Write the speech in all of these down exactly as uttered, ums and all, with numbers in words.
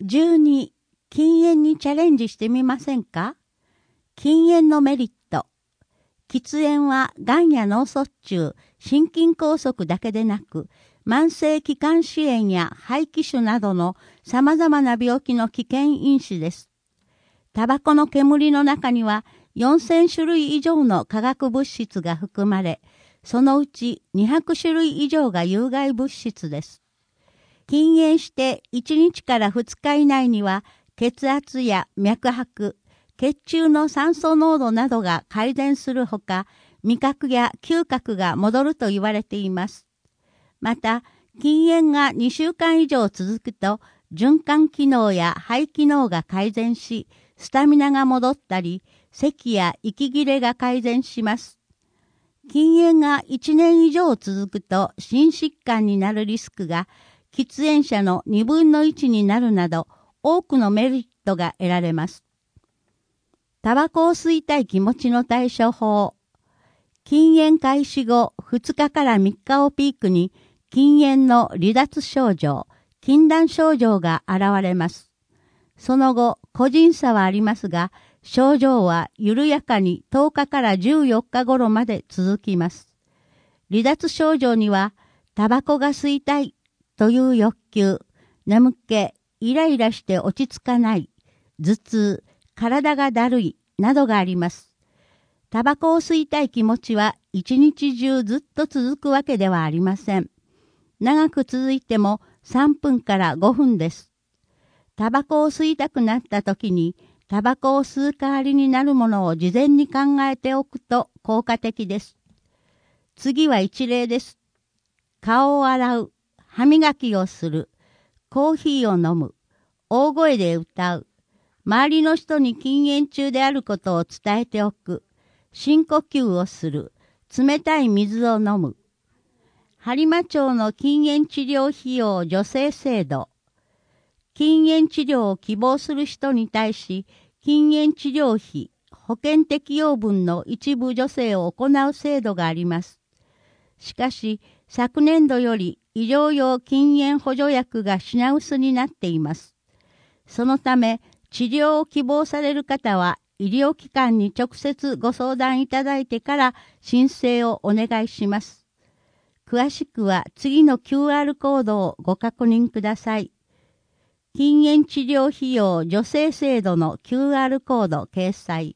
じゅうに、禁煙にチャレンジしてみませんか？禁煙のメリット。喫煙はがんや脳卒中、心筋梗塞だけでなく、慢性気管支炎や肺気腫などの様々な病気の危険因子です。タバコの煙の中にはよんせん種類以上の化学物質が含まれ、そのうちにひゃく種類以上が有害物質です。禁煙していちにちからふつか以内には血圧や脈拍、血中の酸素濃度などが改善するほか、味覚や嗅覚が戻ると言われています。また、禁煙がにしゅうかん以上続くと、循環機能や肺機能が改善し、スタミナが戻ったり、咳や息切れが改善します。禁煙がいちねん以上続くと、心疾患になるリスクが、喫煙者のにぶんのいちになるなど、多くのメリットが得られます。タバコを吸いたい気持ちの対処法。禁煙開始後ふつかからみっかをピークに禁煙の離脱症状、禁断症状が現れます。その後、個人差はありますが、症状は緩やかにとおかからじゅうよっか頃まで続きます。離脱症状には、タバコが吸いたいという欲求、眠気、イライラして落ち着かない、頭痛、体がだるいなどがあります。タバコを吸いたい気持ちは一日中ずっと続くわけではありません。長く続いてもさんぷんからごふんです。タバコを吸いたくなった時に、タバコを吸う代わりになるものを事前に考えておくと効果的です。次は一例です。顔を洗う、歯磨きをする、コーヒーを飲む、大声で歌う、周りの人に禁煙中であることを伝えておく、深呼吸をする、冷たい水を飲む。播磨町の禁煙治療費用助成制度。禁煙治療を希望する人に対し、禁煙治療費、保険適用分の一部助成を行う制度があります。しかし、昨年度より医療用禁煙補助薬が品薄になっています。そのため、治療を希望される方は、医療機関に直接ご相談いただいてから申請をお願いします。詳しくは次の キューアール コードをご確認ください。禁煙治療費用助成制度の キューアール コード掲載。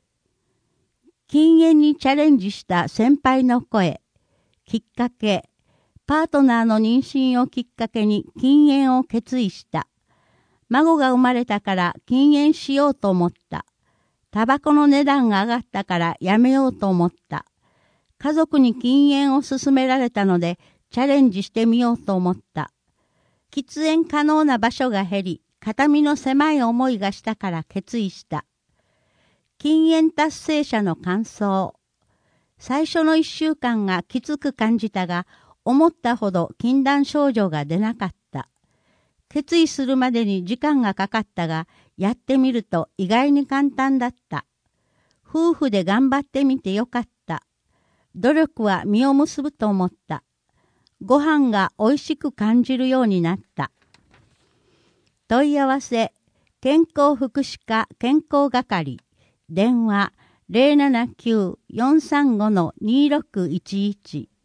禁煙にチャレンジした先輩の声。きっかけ。パートナーの妊娠をきっかけに禁煙を決意した。孫が生まれたから禁煙しようと思った。タバコの値段が上がったからやめようと思った。家族に禁煙を勧められたのでチャレンジしてみようと思った。喫煙可能な場所が減り、肩身の狭い思いがしたから決意した。禁煙達成者の感想。最初の一週間がきつく感じたが、思ったほど禁断症状が出なかった。決意するまでに時間がかかったが、やってみると意外に簡単だった。夫婦で頑張ってみてよかった。努力は実を結ぶと思った。ご飯が美味しく感じるようになった。問い合わせ、健康福祉課健康係、電話 ゼロななきゅう よんさんご にろくいちいち